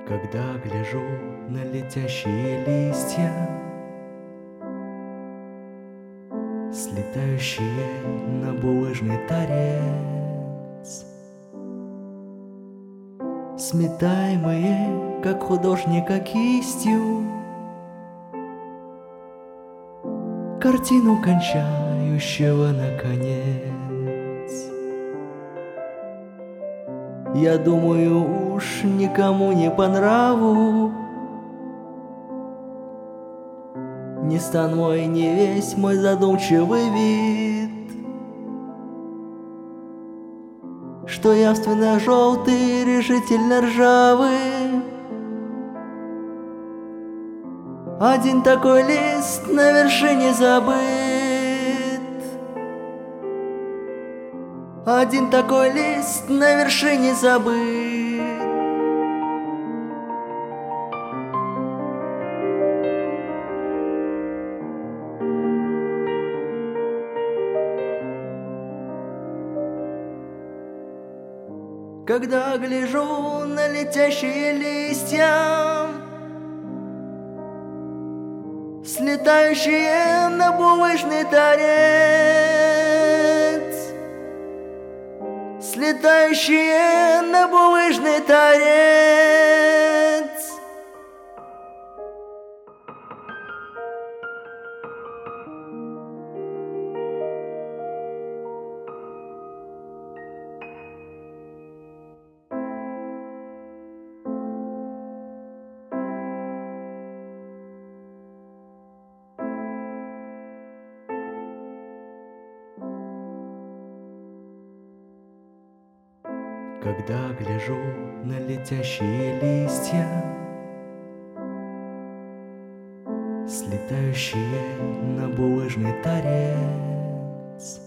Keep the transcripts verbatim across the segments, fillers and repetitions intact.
Когда гляжу на летящие листья, слетающие на булыжный торец, сметаемые, как художника кистью, картину кончающего наконец. Я думаю, уж никому не по нраву ни стан мой, ни весь мой задумчивый вид, что явственно желтый, решительно ржавый. Один такой лист на вершине забыт, один такой лист на вершине забыт. Когда гляжу на летящие листья, слетающие на булыжный торец, слетающие на булыжный торец. Когда гляжу на летящие листья, слетающие на булыжный торец,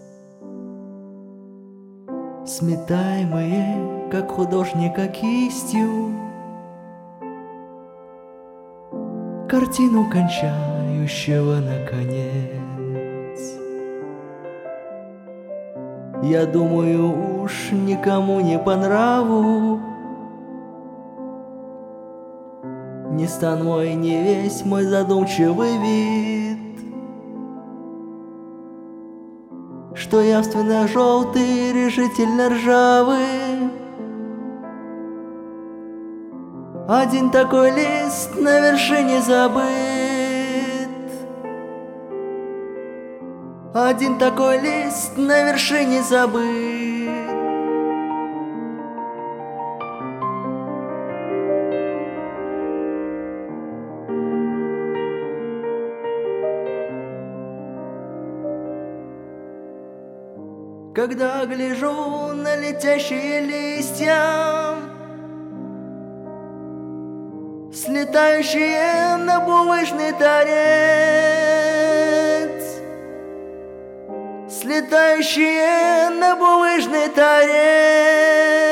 сметаемые, как художника кистью, картину кончающего наконец. Я думаю, уж никому не по нраву ни стан мой, ни весь мой задумчивый вид, что явственно желтый, решительно ржавый. Один такой лист на вершине забыт, один такой лист на вершине забыт. Когда гляжу на летящие листья, слетающие на булыжный торец, слетающие на булыжный торец.